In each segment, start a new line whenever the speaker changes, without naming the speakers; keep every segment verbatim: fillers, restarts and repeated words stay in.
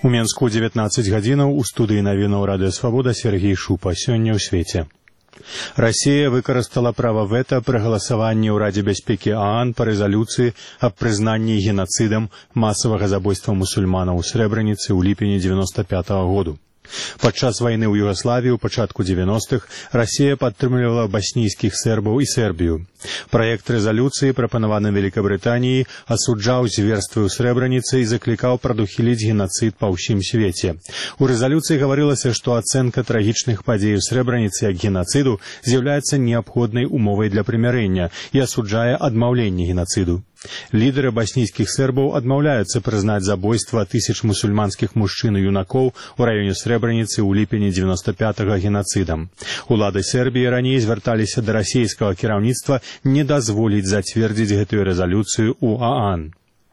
У Менску дзевятнаццаць гадзінаў у студыі навінаў Радыё Свабода Сергей Шупа. Сёння ў свеце. Расія выкарыстала права вэта пры галасаванні ў Радзе бяспекі ААН па рэзалюцыі аб прызнанні генацыдам масавага забойства мусульманаў у Срэбраніцы ў ліпені дзевяноста пятага году. Падчас вайны ў Югаславіі ў пачатку дзевяностых Расія падтрымлівала баснійскіх сербаў і Сербію. Праект рэзалюцыі, прапанаваны Великабрытаніяй, асуджаў зверствы ў Срэбраніцы і заклікаў прадухіліць генацыд па ўсім свеце. У рэзалюцыі гаварылася, што ацэнка трагічных падзей у Срэбраніцы як генацыду з'яўляецца неабходнай умовай для прымірэння і асуджае адмаўленне генацыду. Лідары баснійскіх сербаў адмаўляюцца прызнаць забойства тысяч мусульманскіх мужчын і юнакоў у раёне Срэбраніцы ў ліпені дзевяноста пятага генацыдам. Улады Сербіі раней звярталіся да расійскага кіраўніцтва не дазволіць зацвердзіць гэтую рэзалюцыю ў ААН.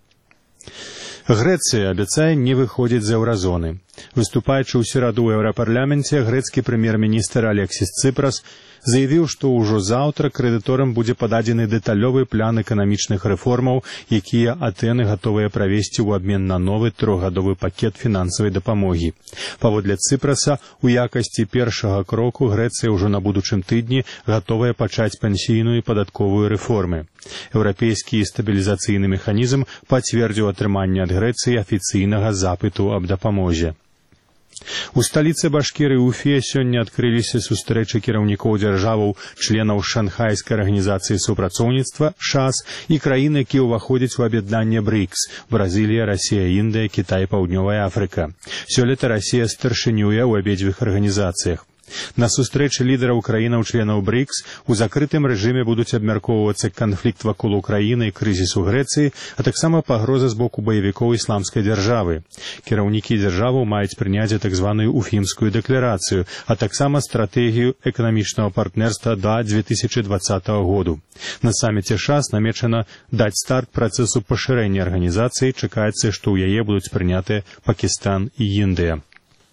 Грэцыя абяцае не выходзіць з еўразоны. Выступаючы ў сераду ў еўрапарламенце, грэцкі прэм'ер-міністр Алексіс Цыпрас заявіў, што ўжо заўтра крэдыторам будзе пададзены дэталёвы план эканамічных рэформаў, якія Атэны гатовыя правесці ў абмен на новы трохгадовы пакет фінансавай дапамогі. Паводле Цыпраса, у якасці першага кроку Грэцыя ўжо на будучым тыдні гатовая пачаць пенсійную і падатковую рэформы. Еўрапейскі стабілізацыйны механізм пацвердзіў атрыманне ад Грэцыі афіцыйнага запыту аб дапамозе. У сталіцы Башкірыі Уфе сёння адкрыліся сустрэчы кіраўнікоў дзяржаваў, членаў Шанхайскай арганізацыі супрацоўніцтва ШАС і краін, якія ўваходзяць у аб'яднанне брикс – Бразілія, Расія, Індыя, Кітай, Паўднёвая Афрыка. Сёлета Расія старшынюе ў абедзвюх арганізацыях. На сустрэчы лідараў краінаў-членаў брикс у закрытым рэжыме будуць абмяркоўвацца канфлікт вакол Украіны і крызіс у Грэцыі, а таксама пагроза з боку баевікоў ісламскай дзяржавы. Кіраўнікі дзяржаваў маюць прыняць так званую Уфімскую дэкларацыю, а таксама стратэгію эканамічнага партнерства да дзве тысячы дваццатага году. На саміце ШАС намечана даць старт працэсу пашырэння арганізацыі, чакаецца, што ў яе будуць прынятыя Пакістан і Індыя.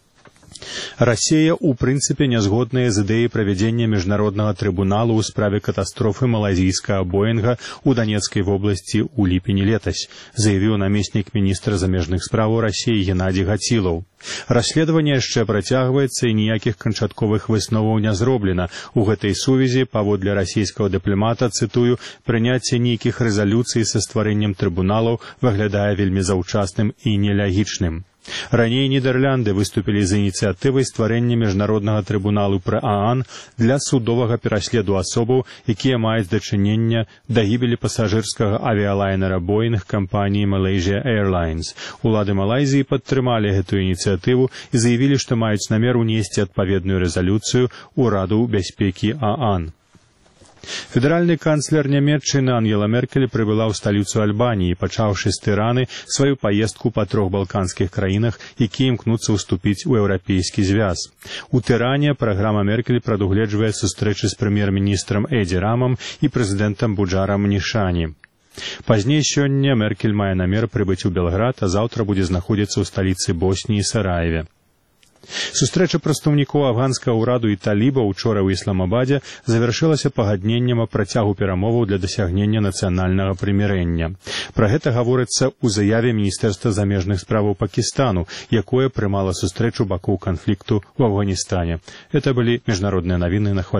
Расія ў прынцыпе не згодная з ідэяй правядзення міжнароднага трыбуналу ў справе катастрофы малайзійскага Боінга ў Данецкай вобласці ў ліпені летась, заявіў намеснік міністра замежных спраў Расіі Геннадзій Гацілаў. Расследаванне яшчэ працягваецца і ніякіх канчатковых высноваў не зроблена. У гэтай сувязі, паводле расійскага дыпламата, цытую, прыняцце нейкіх рэзалюцый са стварэннем трыбуналаў выглядае вельмі заўчасным і нелягічным. Раней Нідерлянды выступілі з ініцыятывай стварэння міжнароднага трыбуналу пры ААН для судовага пераследу асобаў, якія маюць дачынення да гібелі пасажырскага авіялайнера Боінг кампаніі Malaysia Airlines. Улады Малайзіі падтрымалі гэтую ініцыятыву і заявілі, што маюць намер унесці адпаведную рэзалюцыю ў Раду бяспекі ААН. Федэральны канцлер Нямецчыны Ангела Меркель прыбыла ў сталіцу Альбаніі, пачаўшы з Тыраны сваю паездку па трох балканскіх краінах, якія імкнуцца ўступіць у еўрапейскі звяз. У Тыране праграма Меркель прадугледжвае сустрэчы з прэм'ер-міністрам Эдзі Рамам і прэзідэнтам Буджарам Нішані. Пазней сёння Меркель мае намер прыбыць у Белград, а заўтра будзе знаходзіцца ў сталіцы Босніі Сараеве. Сустрэча прадстаўнікоў афганскага ўраду і талібаў учора ў Ісламабадзе завяршылася пагадненнем аб працягу перамоваў для дасягнення нацыянальнага прымірэння. Пра гэта гаворыцца ў заяве Міністэрства замежных справаў Пакістану, якое прымала сустрэчу бакоў канфлікту ў Афганістане. Это былі міжнародныя навіны на хвалі.